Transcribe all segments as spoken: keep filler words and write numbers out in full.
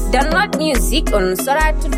Download music on Sora to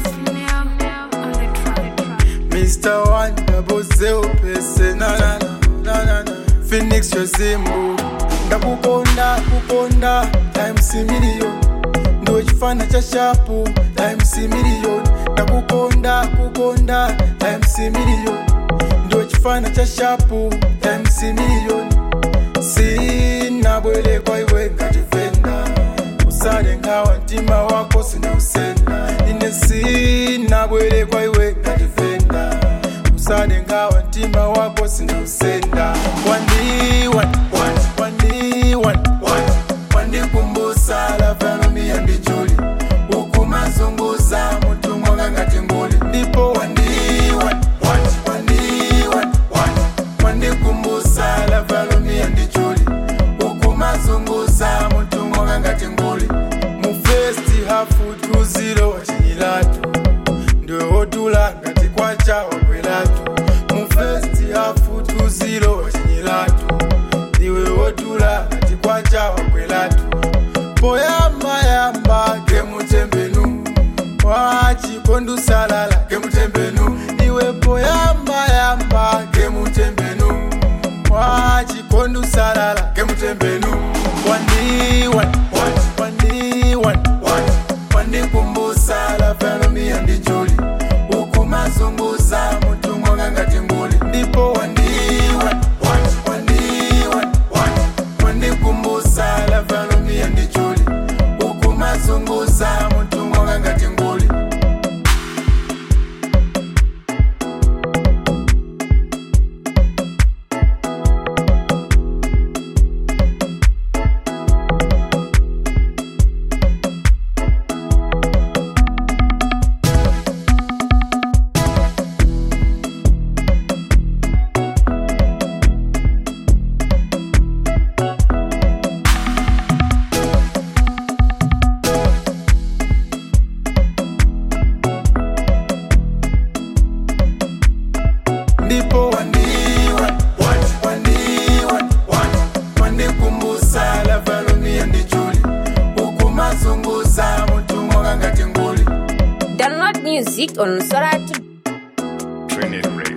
Mister One, double zero, pese na na na na na. Phoenix Yosimbu, ndakukonda kukonda times million. Ndo chifana cha shapu times million. Ndakukonda kukonda times million. Ndo chifana cha shapu times million. Sina bwele kwa iwe ngajifenda. Usade ngawa ntima wako sina usenda. Nine sina bwele kwa iwe ngajifenda. Usade ngawa ntima wako sina usenda. Wandi wan wan wandi wan wan wandi kumbusa la velomi andi juli. Ukuma zunguza mutu mwanga ngati nguli. Ndipo wandi wan wan wandi wan wan wandi kumbusa la velomi andi juli. Ukuma zunguza mutu mwanga ngati nguli. Mufesti hafu tuzilo wachilatu. Ndio odula ngati kwacha wakwelatu. Mufesti hafu tuzilo wachilatu. Niwe odula ngati kwacha wakwelatu. Poyamba yamba gemutembenu. Wachi kondu salala gemutembenu. Niwe poyamba yamba gemutembenu. Wachi kondu salala gemutembenu. Wandi wan wan wandi wan wan wandi kumbusa la velomi andi juli. Ukuma zunguza mutu mwanga ngati nguli. Ndipo wandi wan wan wandi wan wan wandi kumbusa la velomi andi juli. Ukuma zunguza mutu mwanga ngati nguli. Ndipo wandi wan wan wandi wan wan wandi kumbusa la velomi andi juli. Ukuma zunguza mutu mwanga ngati nguli. download music on Sora to Trinity Radio.